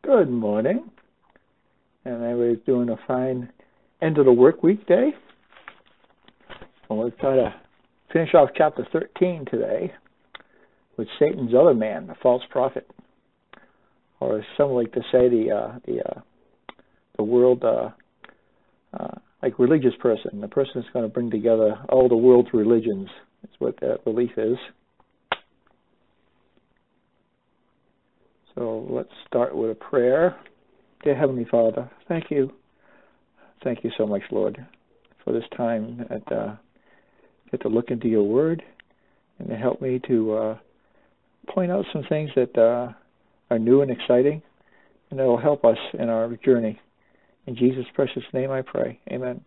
Good morning. And everybody's doing a fine end of the work week day. And we'll try to finish off chapter 13 today with Satan's other man, the false prophet. Or as some like to say, the world, like religious person, the person that's going to bring together all the world's religions. That's what that belief is. So let's start with a prayer. Dear Heavenly Father, thank you. Thank you so much, Lord, for this time that get to look into your word and to help me to point out some things that are new and exciting and that will help us in our journey. In Jesus' precious name I pray. Amen.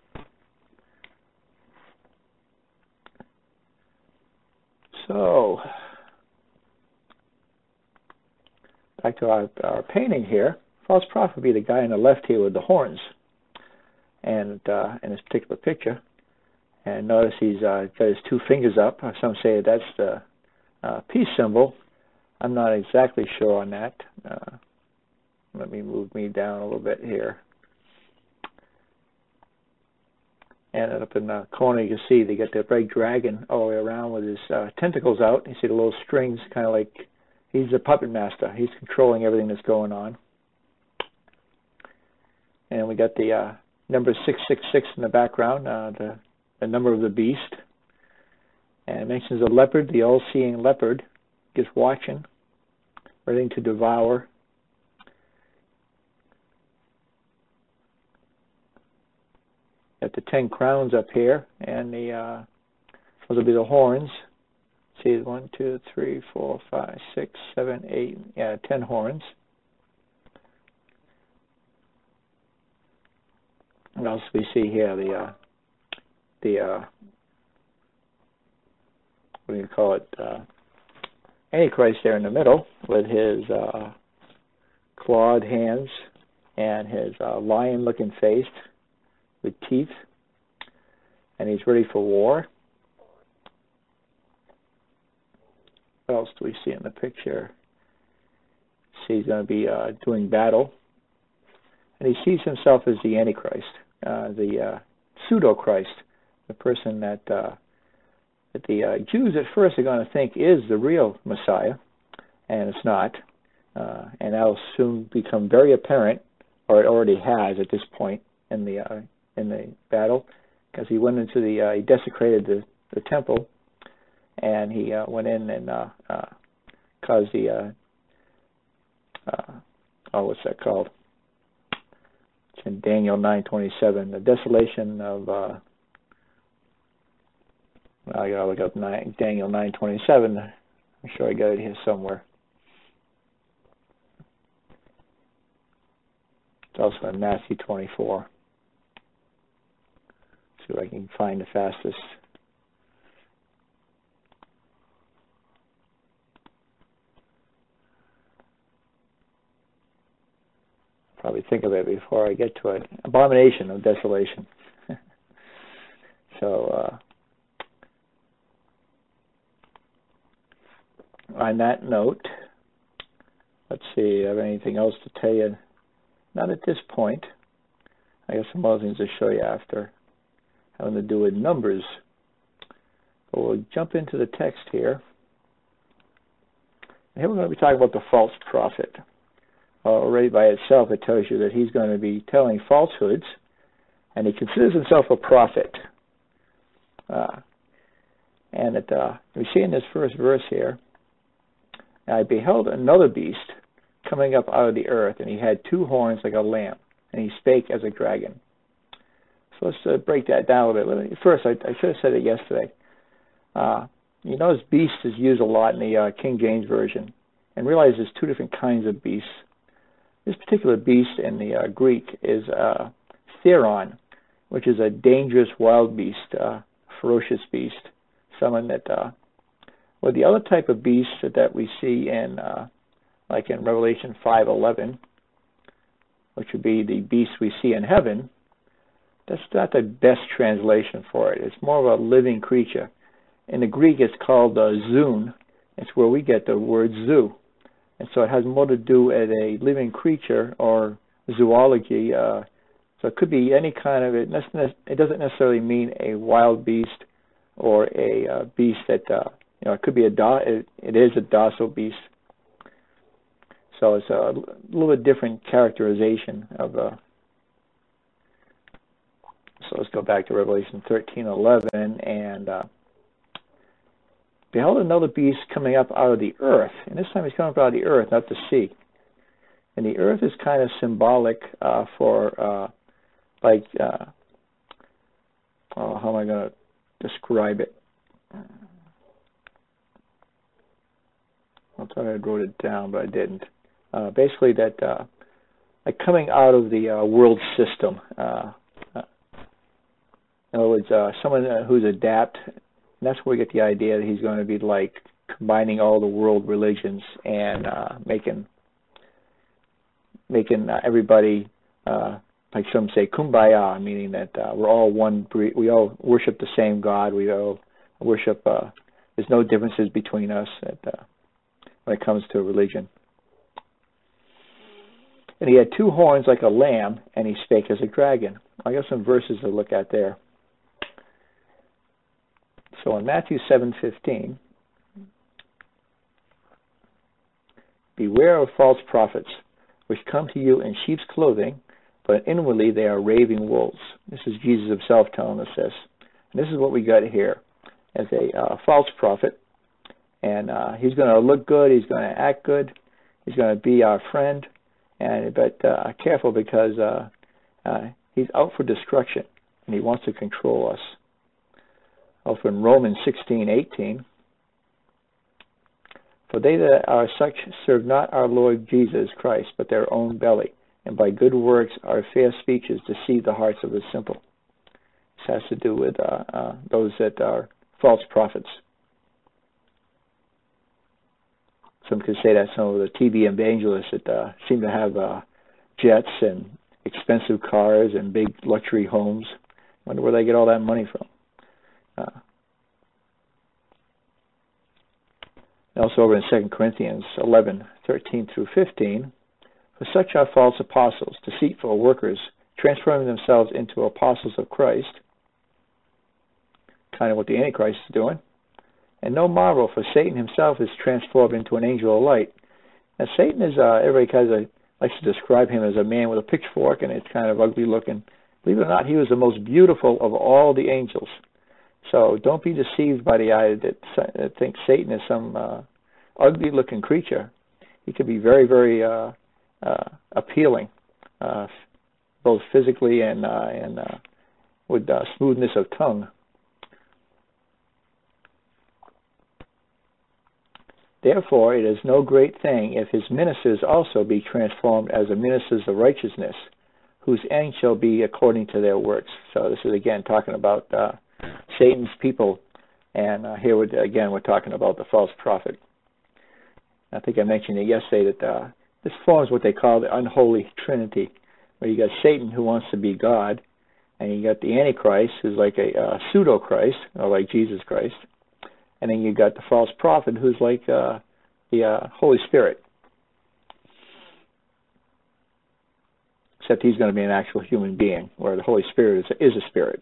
So, back to our painting here. False prophet would be the guy on the left here with the horns, and in this particular picture. And notice he's got his two fingers up. Some say that's the peace symbol. I'm not exactly sure on that. Let me move me down a little bit here. And up in the corner, you can see they got the red dragon all the way around with his tentacles out. You see the little strings, kind of like he's the puppet master. He's controlling everything that's going on. And we got the number 666 in the background, the number of the beast. And it mentions a leopard, the all-seeing leopard, just watching, ready to devour. Got the 10 crowns up here, and the those will be the horns. See, 1, 2, 3, 4, 5, 6, 7, 8, yeah, 10 horns. What else do we see here? The what do you call it? Antichrist there in the middle with his clawed hands and his lion-looking face with teeth, and he's ready for war. What else do we see in the picture? See, he's going to be doing battle, and he sees himself as the Antichrist, the pseudo-Christ, the person that the Jews at first are going to think is the real Messiah, and it's not. And that'll soon become very apparent, or it already has at this point in the battle, because he went into he desecrated the temple, and he went in and caused the what's that called? It's in Daniel 9:27, the desolation of. I gotta look up Daniel 9:27. I'm sure I got it here somewhere. It's also in Matthew 24. See if I can find the fastest. Probably think of it before I get to it. Abomination of desolation. So, on that note, let's see, I have anything else to tell you? Not at this point. I got some other things to show you after, having to do with numbers. But we'll jump into the text here. And here we're going to be talking about the false prophet. Already by itself, it tells you that he's going to be telling falsehoods, and he considers himself a prophet. And we see in this first verse here, I beheld another beast coming up out of the earth, and he had 2 horns like a lamb, and he spake as a dragon. So let's break that down a little bit. First, I should have said it yesterday. You notice beast is used a lot in the King James Version, and realize there's 2 different kinds of beasts. This particular beast in the Greek is Theron, which is a dangerous wild beast, ferocious beast, someone that well, the other type of beast that we see in, like in Revelation 5:11, which would be the beast we see in heaven, that's not the best translation for it. It's more of a living creature. In the Greek, it's called zoon. It's where we get the word zoo. and so it has more to do with a living creature or zoology. So it could be any kind of it. It doesn't necessarily mean a wild beast or a beast that it could be it is a docile beast. So it's a little bit different characterization of. So let's go back to Revelation 13:11, and beheld another beast coming up out of the earth, and this time he's coming up out of the earth, not the sea. And the earth is kind of symbolic for how am I going to describe it? I thought I wrote it down, but I didn't. Basically, that like coming out of the world system. In other words, someone who's adept, and that's where we get the idea that he's going to be like combining all the world religions and making everybody, like some say, kumbaya, meaning that we're all one. We all worship the same God. We all worship. There's no differences between us when it comes to religion. And he had two horns like a lamb, and he spake as a dragon. I got some verses to look at there. So in Matthew 7:15, beware of false prophets, which come to you in sheep's clothing, but inwardly they are raving wolves. This is Jesus himself telling us this. And this is what we got here as a false prophet. And he's going to look good, he's going to act good, he's going to be our friend, but careful, because he's out for destruction, and he wants to control us. Also in Romans 16:18, for they that are such serve not our Lord Jesus Christ, but their own belly, and by good works our fair speeches deceive the hearts of the simple. This has to do with those that are false prophets. Some could say that some of the TV evangelists that seem to have jets and expensive cars and big luxury homes. Wonder where they get all that money from. Also over in 2 Corinthians 11:13-15, for such are false apostles, deceitful workers, transforming themselves into apostles of Christ, kind of what the Antichrist is doing. And no marvel, for Satan himself is transformed into an angel of light. Now Satan is, everybody kind of likes to describe him as a man with a pitchfork, and it's kind of ugly looking. Believe it or not, he was the most beautiful of all the angels. So don't be deceived by the eye that thinks Satan is some ugly-looking creature. He can be very, very appealing, both physically and with smoothness of tongue. Therefore, it is no great thing if his ministers also be transformed as the ministers of righteousness, whose end shall be according to their works. So this is again talking about Satan's people, and here we're talking about the false prophet. I think I mentioned it yesterday that this forms what they call the unholy trinity, where you got Satan, who wants to be God, and you got the Antichrist, who's like a pseudo-Christ, or like Jesus Christ, and then you got the false prophet, who's like the Holy Spirit, except he's going to be an actual human being, where the Holy Spirit is a spirit.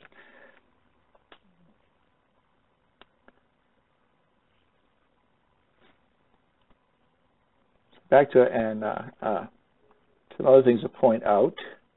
Back to some other things to point out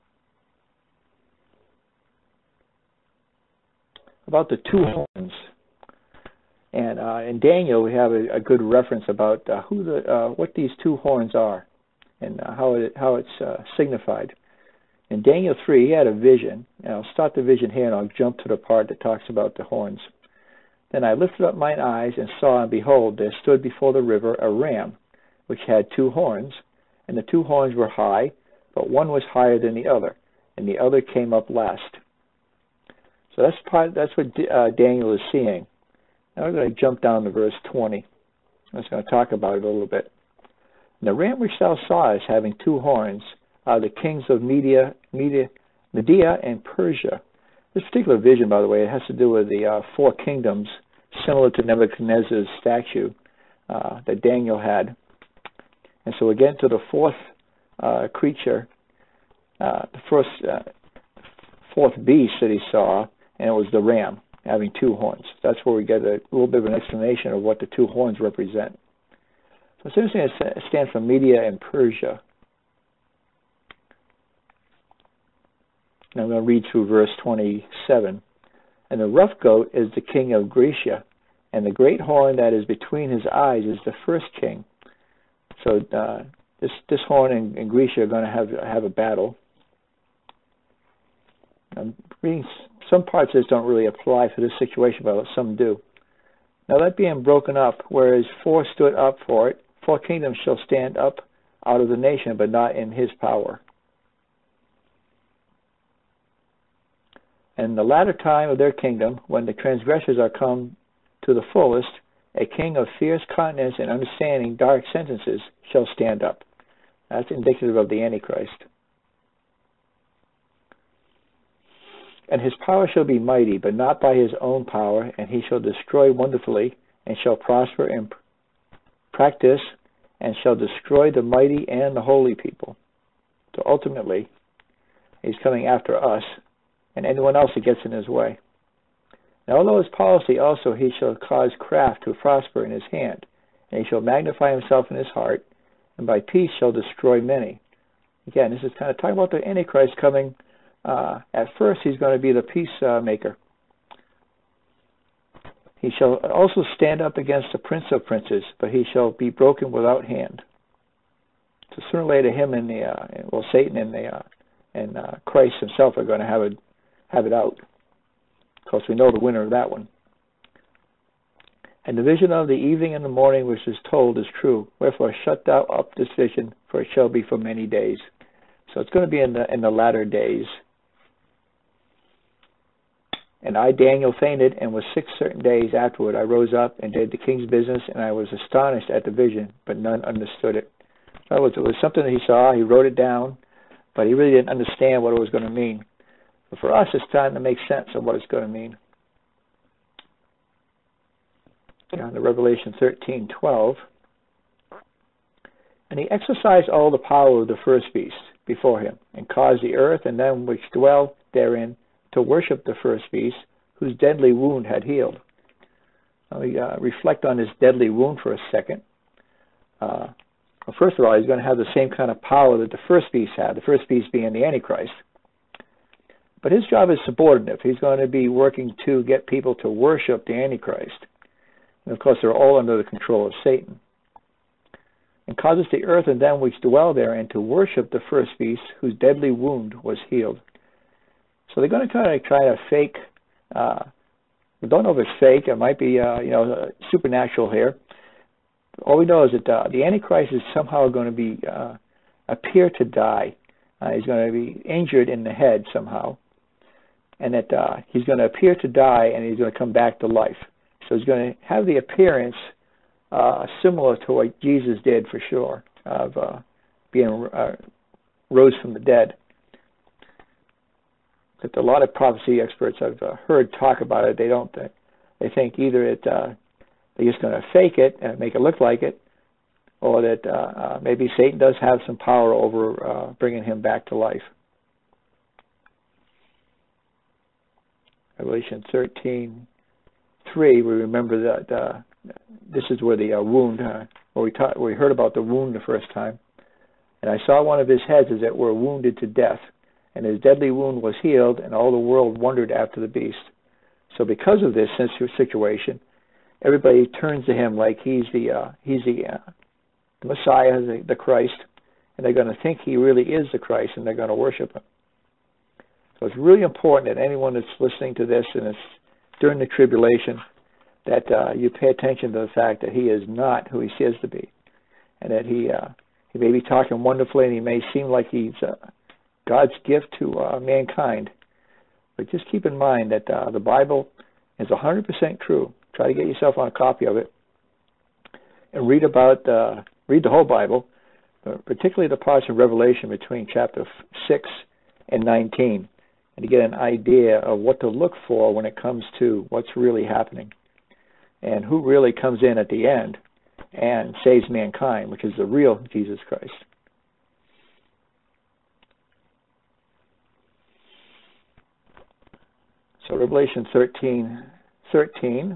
about the two horns. And in Daniel, we have a good reference about what these two horns are and how it's signified. In Daniel 3, he had a vision. And I'll start the vision here, and I'll jump to the part that talks about the horns. Then I lifted up mine eyes and saw, and behold, there stood before the river a ram, which had two horns, and the two horns were high, but one was higher than the other, and the other came up last. So that's what Daniel is seeing. Now we're going to jump down to verse 20. I'm just going to talk about it a little bit. And the ram which thou sawest having two horns are the kings of Media and Persia. This particular vision, by the way, it has to do with the four kingdoms, similar to Nebuchadnezzar's statue that Daniel had. And so again to the fourth creature, fourth beast that he saw, and it was the ram having two horns. That's where we get a little bit of an explanation of what the two horns represent. So it's interesting it stands for Media and Persia. And I'm going to read through verse 27. And the rough goat is the king of Grecia, and the great horn that is between his eyes is the first king. So this horn in Grecia are going to have a battle. I'm reading some parts of this don't really apply for this situation, but some do. Now that being broken up, whereas four stood up for it, four kingdoms shall stand up out of the nation, but not in his power. And the latter time of their kingdom, when the transgressors are come to the fullest, a king of fierce continence and understanding dark sentences shall stand up. That's indicative of the Antichrist. And his power shall be mighty, but not by his own power, and he shall destroy wonderfully, and shall prosper in practice, and shall destroy the mighty and the holy people. So ultimately, he's coming after us, and anyone else that gets in his way. Now, although his policy also he shall cause craft to prosper in his hand, and he shall magnify himself in his heart, and by peace shall destroy many. Again, this is kind of talking about the Antichrist coming. At first, he's going to be the peacemaker. He shall also stand up against the prince of princes, but he shall be broken without hand. So sooner or later, him and Satan and Christ himself are going to have it out. Of course, we know the winner of that one. And the vision of the evening and the morning which is told is true. Wherefore shut thou up this vision, for it shall be for many days. So it's going to be in the latter days. And I, Daniel, fainted, and was 6 certain days afterward I rose up and did the king's business, and I was astonished at the vision, but none understood it. In other words, it was something that he saw, he wrote it down, but he really didn't understand what it was going to mean. But for us, it's time to make sense of what it's going to mean. On to Revelation 13:12. And he exercised all the power of the first beast before him, and caused the earth and them which dwell therein to worship the first beast, whose deadly wound had healed. Now we reflect on this deadly wound for a second. Well, first of all, he's going to have the same kind of power that the first beast had, the first beast being the Antichrist. But his job is subordinate. He's going to be working to get people to worship the Antichrist. And of course, they're all under the control of Satan. And causes the earth and them which dwell therein to worship the first beast, whose deadly wound was healed. So they're going to try to fake. We don't know if it's fake. It might be, supernatural here. All we know is that the Antichrist is somehow going to be appear to die. He's going to be injured in the head somehow, and that he's going to appear to die, and he's going to come back to life. So he's going to have the appearance similar to what Jesus did, for sure, of being rose from the dead. But a lot of prophecy experts I've heard talk about it. They think either they're just going to fake it and make it look like it, or that maybe Satan does have some power over bringing him back to life. Revelation 13:3. We remember that this is where the wound, where we heard about the wound the first time. And I saw one of his heads as it were wounded to death, and his deadly wound was healed, and all the world wondered after the beast. So because of this situation, everybody turns to him like he's the Messiah, the Christ, and they're going to think he really is the Christ, and they're going to worship him. So it's really important that anyone that's listening to this, and it's during the tribulation, that you pay attention to the fact that he is not who he says to be, and that he may be talking wonderfully, and he may seem like he's God's gift to mankind. But just keep in mind that the Bible is 100% true. Try to get yourself on a copy of it and read the whole Bible, but particularly the parts of Revelation between chapter 6 and 19, and to get an idea of what to look for when it comes to what's really happening and who really comes in at the end and saves mankind, which is the real Jesus Christ. So Revelation 13:13.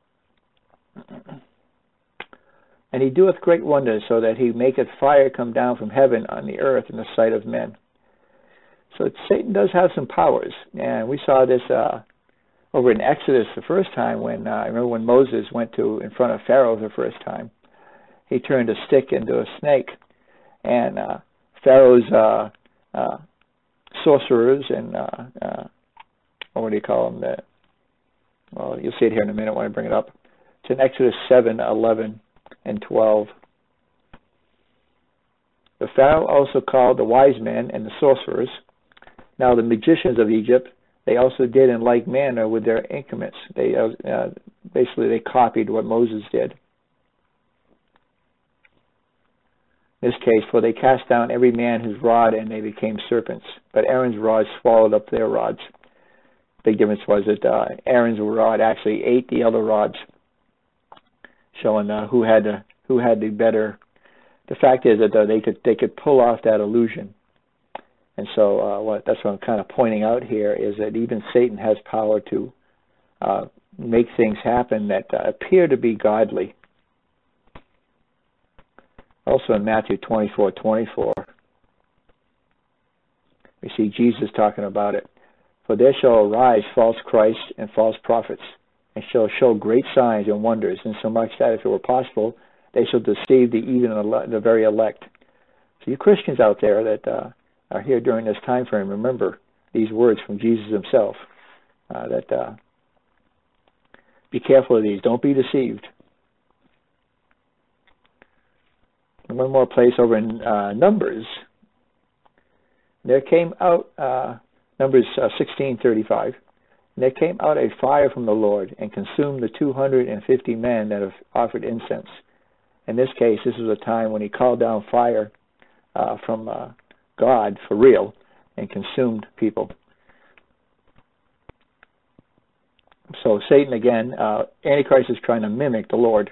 And he doeth great wonders, so that he maketh fire come down from heaven on the earth in the sight of men. So Satan does have some powers, and we saw this over in Exodus the first time when I remember when Moses went in front of Pharaoh the first time. He turned a stick into a snake, and Pharaoh's sorcerers and what do you call them? Well, you'll see it here in a minute when I bring it up. It's in Exodus 7:11 and 12. The Pharaoh also called the wise men and the sorcerers. Now the magicians of Egypt, they also did in like manner with their instruments. They basically they copied what Moses did. In this case, for they cast down every man his rod, and they became serpents. But Aaron's rod swallowed up their rods. Big difference was that Aaron's rod actually ate the other rods, showing who had the better. The fact is that they could pull off that illusion, and so that's what I'm kind of pointing out here is that even Satan has power to make things happen that appear to be godly. Also in Matthew 24:24, we see Jesus talking about it. For there shall arise false Christs and false prophets, and shall show great signs and wonders, insomuch that if it were possible, they shall deceive the very elect. So you Christians out there that are here during this time frame, remember these words from Jesus himself, that be careful of these. Don't be deceived. And one more place over in Numbers. There came out, Numbers 16:35. And there came out a fire from the Lord and consumed the 250 men that have offered incense. In this case, this was a time when he called down fire from God for real and consumed people. So Satan again, Antichrist is trying to mimic the Lord.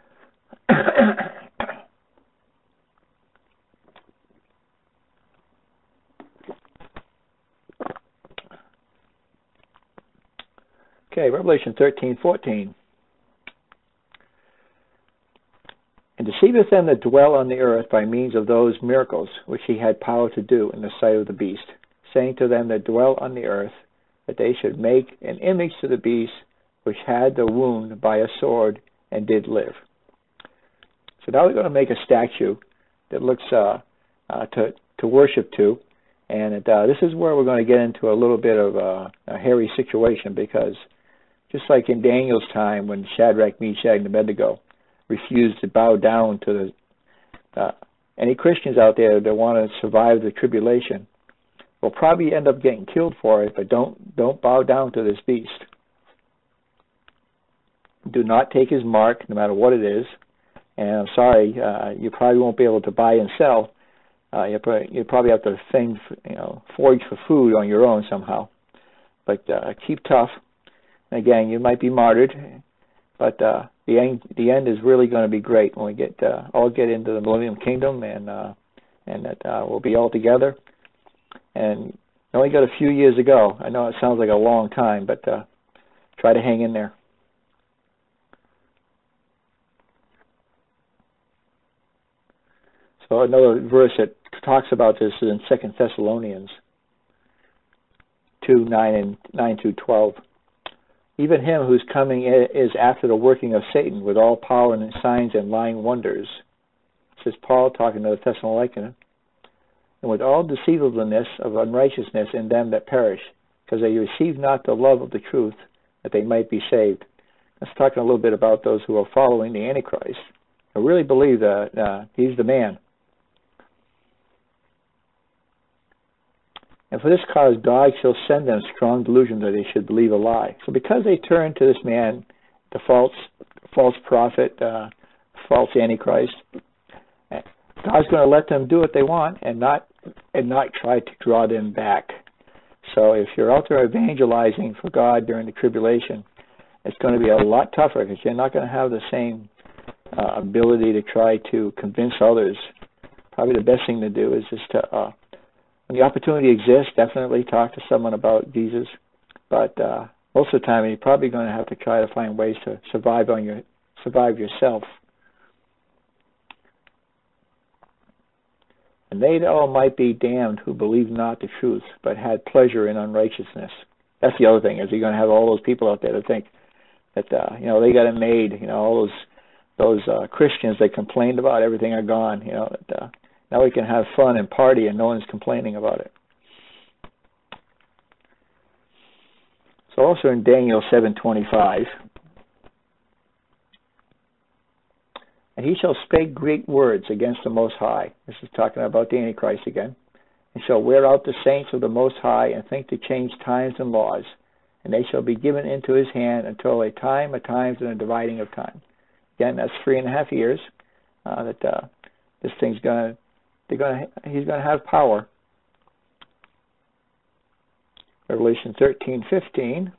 Okay, Revelation 13:14. And deceiveth them that dwell on the earth by means of those miracles which he had power to do in the sight of the beast, saying to them that dwell on the earth, that they should make an image to the beast which had the wound by a sword and did live. So now we're going to make a statue that looks to worship to, and this is where we're going to get into a little bit of a hairy situation, because just like in Daniel's time when Shadrach, Meshach, and Abednego refused to bow down to any Christians out there that want to survive the tribulation will probably end up getting killed for it, but don't bow down to this beast. Do not take his mark, no matter what it is. And I'm sorry, you probably won't be able to buy and sell. You probably have to forage for food on your own somehow. But keep tough. And again, you might be martyred, but the end is really going to be great when we all get into the Millennium Kingdom, and that we'll be all together. And you only got a few years to go. I know it sounds like a long time, but try to hang in there. So another verse that talks about this is in 2 Thessalonians 2:9-12. Even him whose coming is after the working of Satan with all power and signs and lying wonders. This is Paul talking to the Thessalonians. And with all deceivableness of unrighteousness in them that perish, because they receive not the love of the truth, that they might be saved. Let's talk a little bit about those who are following the Antichrist. I really believe that he's the man. And for this cause God shall send them strong delusion that they should believe a lie. So because they turn to this man, the false prophet, false Antichrist, God's going to let them do what they want and not try to draw them back. So if you're out there evangelizing for God during the tribulation, it's going to be a lot tougher because you're not going to have the same ability to try to convince others. Probably the best thing to do is just to, when the opportunity exists, definitely talk to someone about Jesus. But most of the time, you're probably going to have to try to find ways to survive yourself. And they all might be damned who believed not the truth, but had pleasure in unrighteousness. That's the other thing, is you're going to have all those people out there that think that they got it made. All those Christians that complained about everything are gone. That now we can have fun and party and no one's complaining about it. So also in Daniel 7:25, and he shall speak great words against the Most High. This is talking about the Antichrist again. And shall wear out the saints of the Most High, and think to change times and laws. And they shall be given into his hand until a time, a times, and a dividing of time. Again, that's 3.5 years that this thing's he's gonna have power. Revelation 13:15.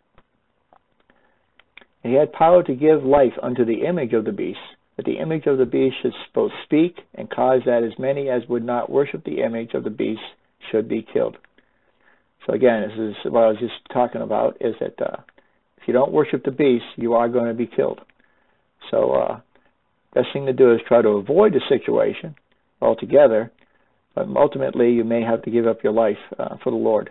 And he had power to give life unto the image of the beast, that the image of the beast should both speak and cause that as many as would not worship the image of the beast should be killed. So again, this is what I was just talking about, is that if you don't worship the beast, you are going to be killed. So best thing to do is try to avoid the situation altogether, but ultimately you may have to give up your life for the Lord.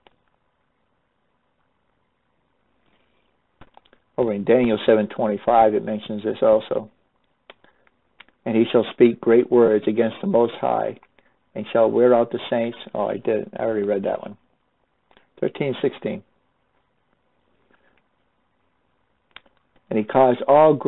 Over in Daniel 7:25, it mentions this also. And he shall speak great words against the Most High, and shall wear out the saints. Oh, I already read that one. 13:16. And he causeth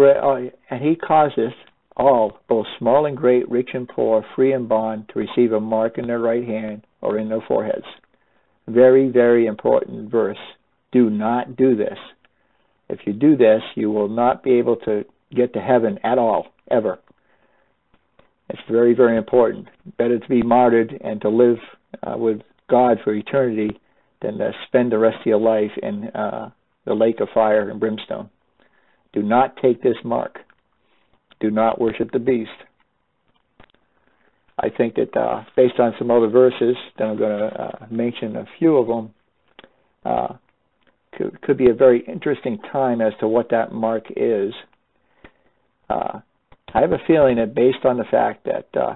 all, both small and great, rich and poor, free and bond, to receive a mark in their right hand or in their foreheads. Very, very important verse. Do not do this. If you do this, you will not be able to get to heaven at all, ever. It's very, very important. Better to be martyred and to live with God for eternity than to spend the rest of your life in the lake of fire and brimstone. Do not take this mark. Do not worship the beast. I think that based on some other verses, that I'm going to mention a few of them, could be a very interesting time as to what that mark is. I have a feeling that based on the fact that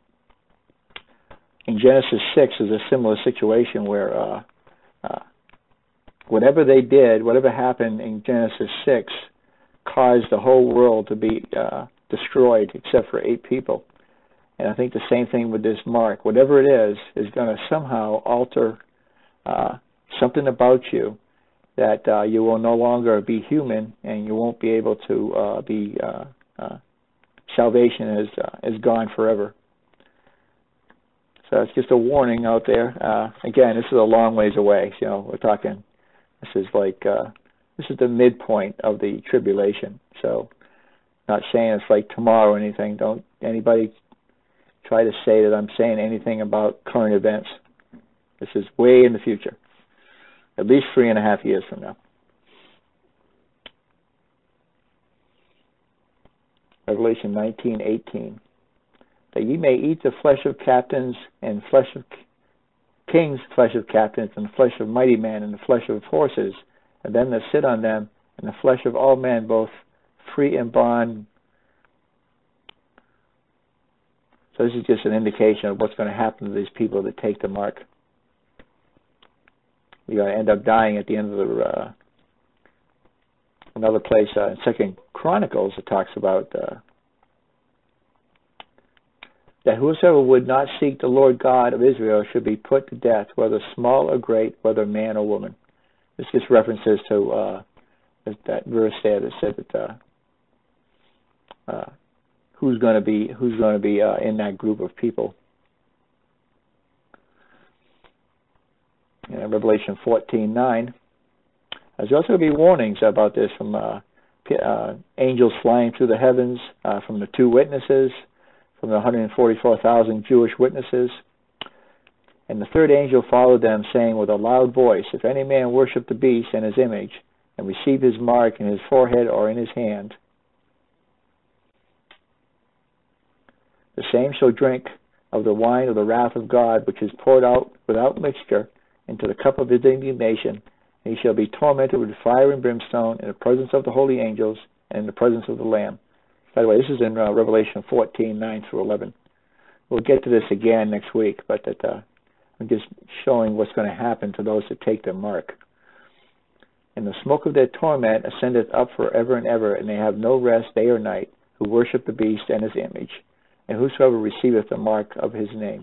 in Genesis 6 is a similar situation where whatever they did, whatever happened in Genesis 6 caused the whole world to be destroyed except for 8 people. And I think the same thing with this mark. Whatever it is going to somehow alter something about you, that you will no longer be human, and you won't be able to be salvation is gone forever. So it's just a warning out there. Again, this is a long ways away. We're talking. This is the midpoint of the tribulation. So, not saying it's like tomorrow or anything. Don't anybody try to say that I'm saying anything about current events. This is way in the future. At least 3.5 years from now. Revelation 19:18. That ye may eat the flesh of captains, and flesh of kings, flesh of captains, and the flesh of mighty men, and the flesh of horses, and them that sit on them, and the flesh of all men, both free and bond. So this is just an indication of what's going to happen to these people that take the mark. You're going to end up dying at the end of the another place in 2 Chronicles. It talks about that whosoever would not seek the Lord God of Israel should be put to death, whether small or great, whether man or woman. This just references to that verse there that said that who's going to be in that group of people. In Revelation 14:9, there's also going to be warnings about this from angels flying through the heavens, from the 2 witnesses, from the 144,000 Jewish witnesses. And the 3rd angel followed them, saying with a loud voice, if any man worship the beast and his image, and receive his mark in his forehead or in his hand. same shall drink of the wine of the wrath of God, which is poured out without mixture into the cup of his indignation, and he shall be tormented with fire and brimstone in the presence of the holy angels and in the presence of the Lamb. By the way, this is in Revelation 14:9 through 11. We'll get to this again next week, but I'm just showing what's going to happen to those that take the mark. And the smoke of their torment ascendeth up forever and ever, and they have no rest day or night, who worship the beast and his image, and whosoever receiveth the mark of his name.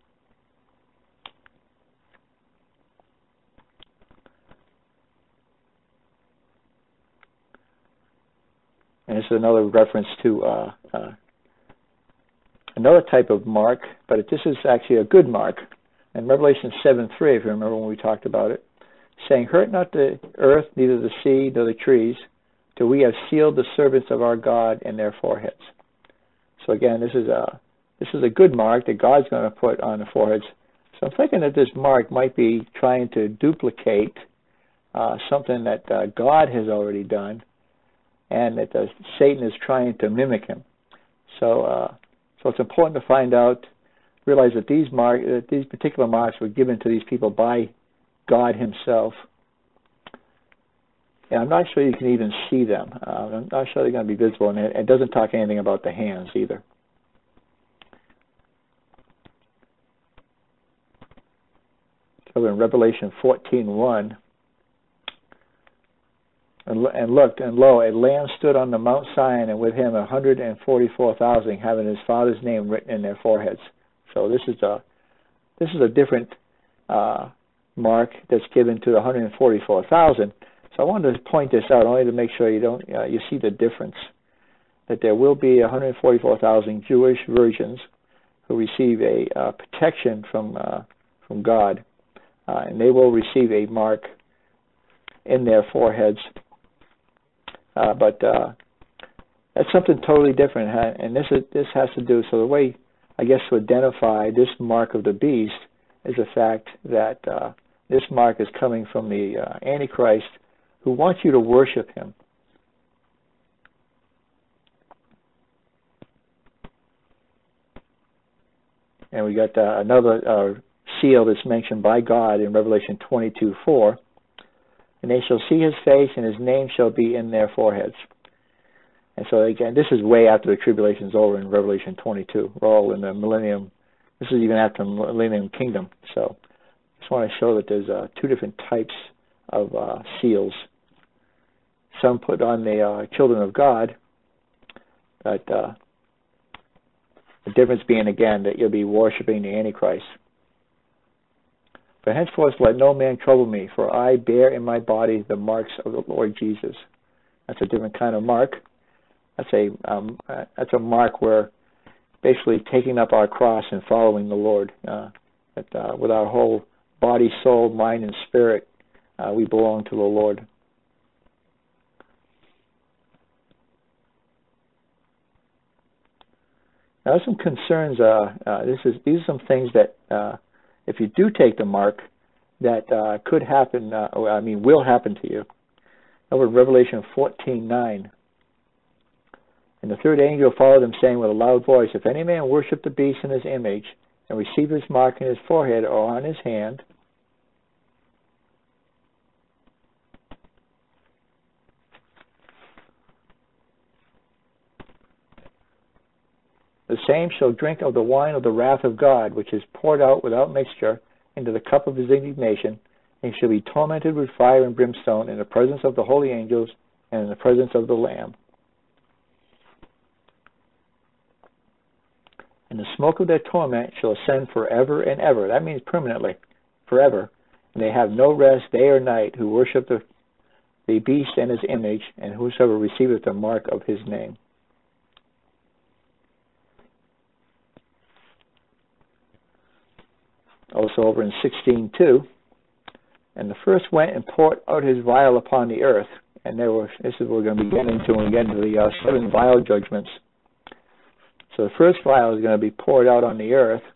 And this is another reference to another type of mark, but this is actually a good mark. In Revelation 7:3, if you remember when we talked about it, saying, "Hurt not the earth, neither the sea, nor the trees, till we have sealed the servants of our God in their foreheads." So again, this is a good mark that God's going to put on the foreheads. So I'm thinking that this mark might be trying to duplicate something that God has already done, and that Satan is trying to mimic him. So it's important to find out, realize that these particular marks were given to these people by God himself. And I'm not sure you can even see them. I'm not sure they're going to be visible, and it doesn't talk anything about the hands either. So in Revelation 14:1, and looked, and lo, a Lamb stood on the Mount Zion, and with him 144,000, having his Father's name written in their foreheads. So this is a different mark that's given to the 144,000. So I wanted to point this out only to make sure you see the difference. That there will be 144,000 Jewish virgins who receive a protection from God, and they will receive a mark in their foreheads. But that's something totally different, and this has to do. So the way, I guess, to identify this mark of the beast is the fact that this mark is coming from the Antichrist, who wants you to worship him. And we got another seal that's mentioned by God in Revelation 22:4. And they shall see his face, and his name shall be in their foreheads. And so again, this is way after the tribulation is over in Revelation 22. We're all in the millennium. This is even after the millennium kingdom. So I just want to show that there's two different types of seals. Some put on the children of God, but the difference being, again, that you'll be worshiping the Antichrist. But henceforth let no man trouble me, for I bear in my body the marks of the Lord Jesus. That's a different kind of mark. That's a mark where basically taking up our cross and following the Lord. With our whole body, soul, mind, and spirit, we belong to the Lord. Now, some concerns. These are some things that, if you do take the mark, that could happen. Will happen to you. Over in Revelation 14:9, and the third angel followed him, saying with a loud voice, "If any man worship the beast in his image, and receive his mark in his forehead or on his hand, the same shall drink of the wine of the wrath of God, which is poured out without mixture into the cup of his indignation, and shall be tormented with fire and brimstone in the presence of the holy angels and in the presence of the Lamb. And the smoke of their torment shall ascend forever and ever." That means permanently, forever. "And they have no rest day or night, who worship the beast and his image, and whosoever receiveth the mark of his name." Also over in 16:2, "And the first went and poured out his vial upon the earth." And this is what we're going to be getting into when we get into the 7 vial judgments. So the first vial is going to be poured out on the earth.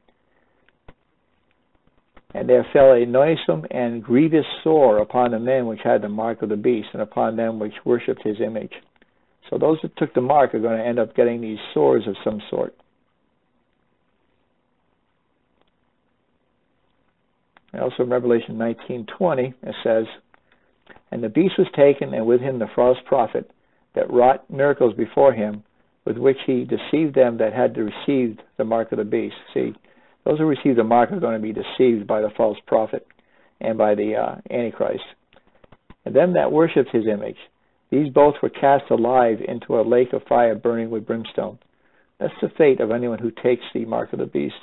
"And there fell a noisome and grievous sore upon the men which had the mark of the beast, and upon them which worshipped his image." So those that took the mark are going to end up getting these sores of some sort. And also in Revelation 19:20, it says, "And the beast was taken, and with him the false prophet, that wrought miracles before him, with which he deceived them that had received the mark of the beast." See, those who receive the mark are going to be deceived by the false prophet and by the Antichrist. "And them that worshipped his image, these both were cast alive into a lake of fire burning with brimstone." That's the fate of anyone who takes the mark of the beast.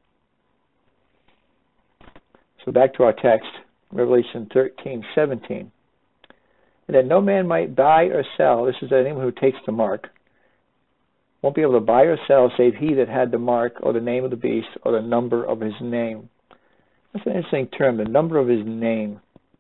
So back to our text, Revelation 13:17. "And that no man might buy or sell," this is anyone who takes the mark, "won't be able to buy or sell save he that had the mark or the name of the beast or the number of his name." That's an interesting term, the number of his name.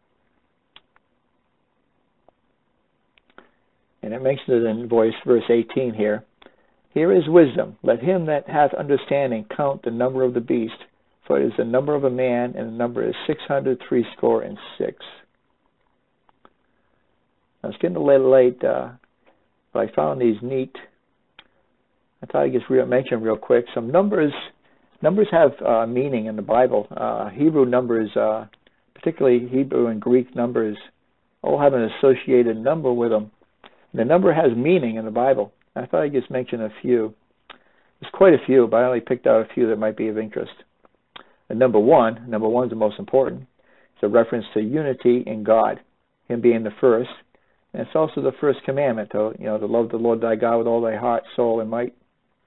And it mentions it in verse 18 here. "Here is wisdom. Let him that hath understanding count the number of the beast, for it is the number of a man, and the number is 666. Now it's getting a little late, but I found these neat. I thought I'd just mention real quick. Some numbers have meaning in the Bible. Hebrew numbers, particularly Hebrew and Greek numbers, all have an associated number with them. And the number has meaning in the Bible. I thought I'd just mention a few. There's quite a few, but I only picked out a few that might be of interest. And number one is the most important. It's a reference to unity in God, Him being the first. And it's also the first commandment, to love the Lord thy God with all thy heart, soul, and might.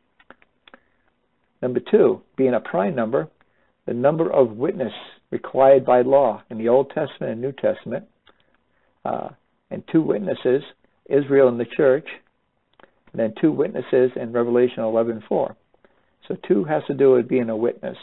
Number two, being a prime number, the number of witness required by law in the Old Testament and New Testament. And two witnesses, Israel and the church. And then two witnesses in Revelation 11:4. So two has to do with being a witness.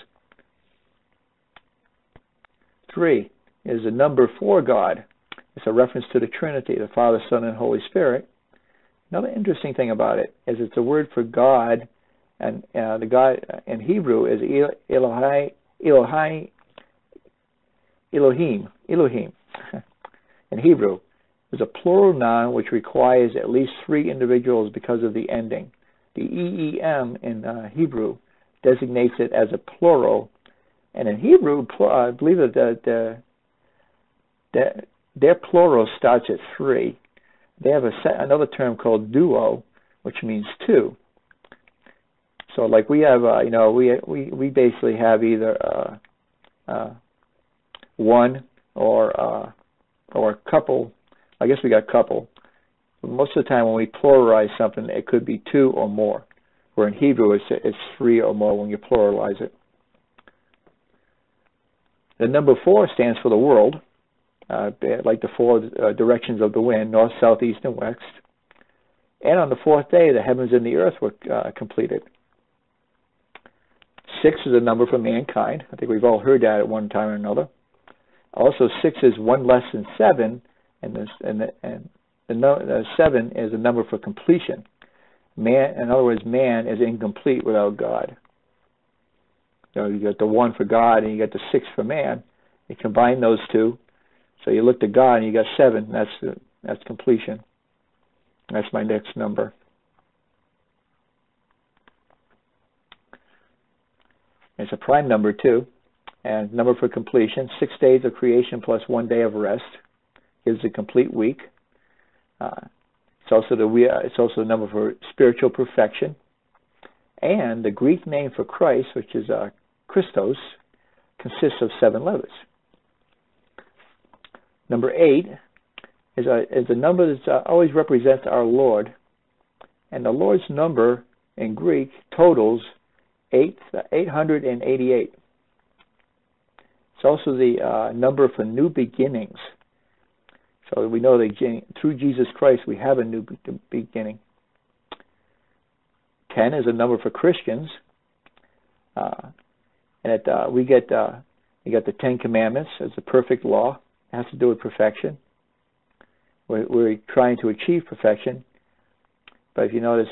Three is the number for God. It's a reference to the Trinity, the Father, Son, and Holy Spirit. Another interesting thing about it is it's a word for God, and the God in Hebrew is Elohim. In Hebrew, is a plural noun which requires at least three individuals because of the ending. The EEM in Hebrew designates it as a plural, and in Hebrew, I believe that their plural starts at three. They have another term called duo, which means two. So, like we have, we basically have either one or a couple. I guess we got couple. But most of the time when we pluralize something, it could be two or more. Where in Hebrew, it's three or more when you pluralize it. The number 4 stands for the world, like the four directions of the wind, north, south, east, and west. And on the fourth day, the heavens and the earth were completed. 6 is a number for mankind. I think we've all heard that at one time or another. Also, 6 is one less than 7, and the 7 is a number for completion. Man, in other words, man is incomplete without God. You got the 1 for God, and you got the 6 for man. You combine those two, so you look to God, and you got 7. That's completion. That's my next number. It's a prime number too, and number for completion. 6 days of creation plus 1 day of rest gives a complete week. It's also a number for spiritual perfection, and the Greek name for Christ, which is Christos, consists of 7 letters. Number 8 is a number that always represents our Lord, and the Lord's number in Greek totals 888. It's also the number for new beginnings. So we know that through Jesus Christ we have a new beginning. 10 is a number for Christians, and you got the 10 Commandments as the perfect law. It has to do with perfection. We're trying to achieve perfection, but if you notice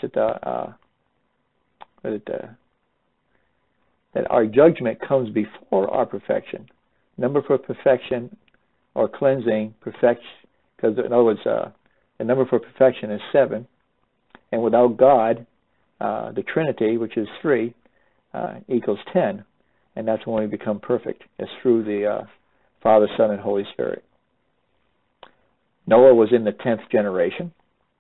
that our judgment comes before our perfection. Number for perfection or cleansing, perfection, because in other words, the number for perfection is 7, and without God, the Trinity, which is 3, equals 10. and that's when we become perfect. It's through the Father, Son, and Holy Spirit. Noah was in the 10th generation,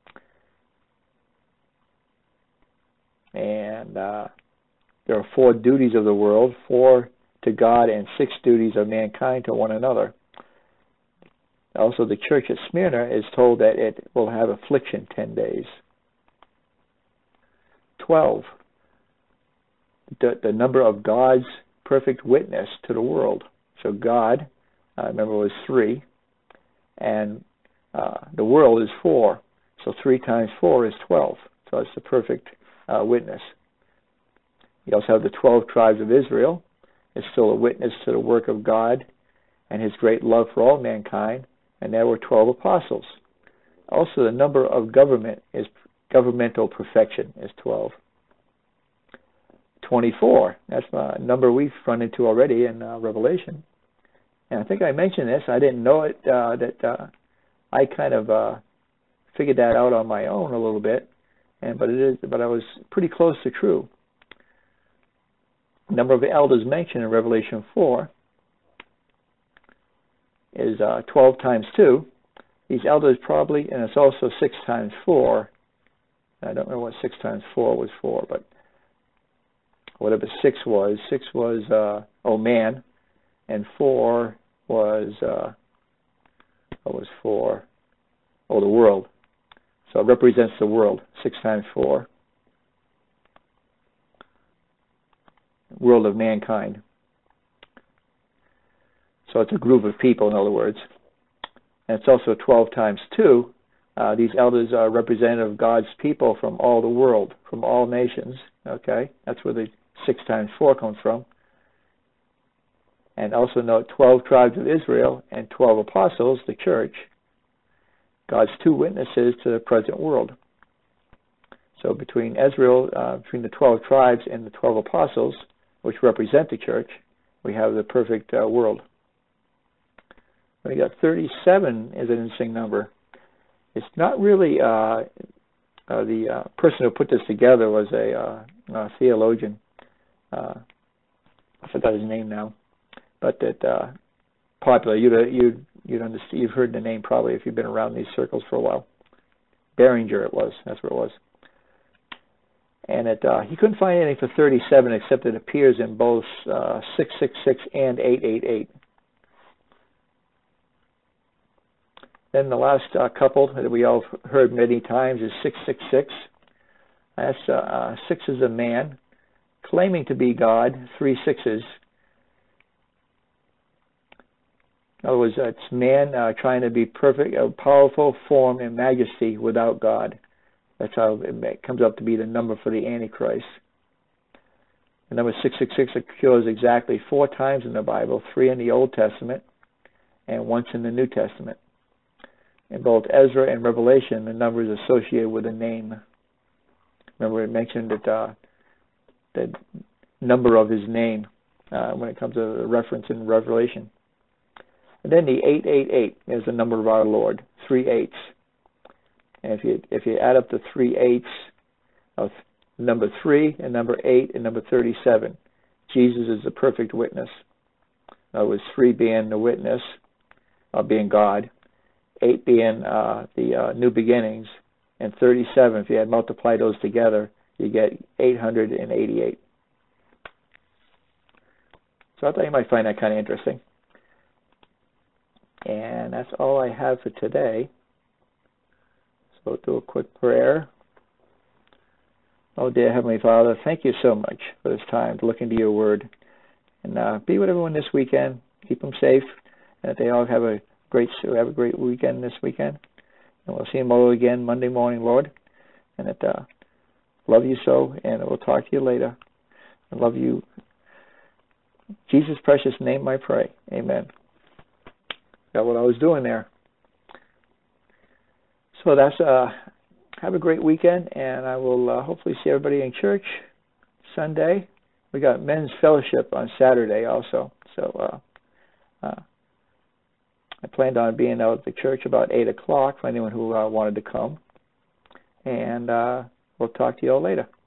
and there are 4 duties of the world, 4 to God and 6 duties of mankind to one another. Also, the church at Smyrna is told that it will have affliction 10 days. 12, the number of God's perfect witness to the world. So God, remember, was 3, and the world is 4. So 3 times 4 is 12. So it's the perfect witness. You also have the 12 tribes of Israel. It's still a witness to the work of God and His great love for all mankind. And there were 12 apostles. Also, the number of governmental perfection is 12. 24, that's a number we've run into already in Revelation. And I think I mentioned this. I didn't know it, I kind of figured that out on my own a little bit, but I was pretty close to true. The number of elders mentioned in Revelation 4 is 12 times 2. These elders probably, and it's also 6 times 4. I don't know what 6 times 4 was for, but whatever 6 was man, and 4 was, what was 4? Oh, the world. So it represents the world, 6 times 4. World of mankind. So it's a group of people, in other words. And it's also 12 times 2. These elders are representative of God's people from all the world, from all nations. Okay? That's where the 6 times 4 comes from. And also note 12 tribes of Israel and 12 apostles, the church, God's 2 witnesses to the present world. So between Israel, between the 12 tribes and the 12 apostles, which represent the church, we have the perfect world. We got 37 is an interesting number. It's not really, the person who put this together was a theologian. I forgot his name now, but that popular. You'd understand. You've heard the name probably if you've been around these circles for a while. Behringer, it was. That's what it was. And he couldn't find anything for 37 except it appears in both 666 and 888. Then the last couple that we all heard many times is 666. That's 6 is a man claiming to be God, 3 6s. In other words, it's man trying to be perfect, a powerful form and majesty without God. That's how it comes up to be the number for the Antichrist. The number 666 occurs exactly 4 times in the Bible, 3 in the Old Testament and once in the New Testament. In both Ezra and Revelation, the number is associated with a name. Remember, it mentioned that the number of his name when it comes to a reference in Revelation. And then the 888 is the number of our Lord, 3 8s. And if you add up the 3 8s of number 3 and number 8 and number 37, Jesus is the perfect witness. In other words, 3 being the witness, being God, 8 being the new beginnings, and 37, if you had multiplied those together, you get 888. So I thought you might find that kind of interesting. And that's all I have for today. So we'll do a quick prayer. Oh, dear Heavenly Father, thank you so much for this time to look into your word. And be with everyone this weekend. Keep them safe. And that they all have a great weekend this weekend. And we'll see them all again Monday morning, Lord. And that love you so. And we'll talk to you later. I love you. In Jesus' precious name I pray. Amen. Got what I was doing there. So that's have a great weekend, and I will hopefully see everybody in church Sunday. We got men's fellowship on Saturday also. So I planned on being out at the church about 8 o'clock for anyone who wanted to come. And we'll talk to you all later.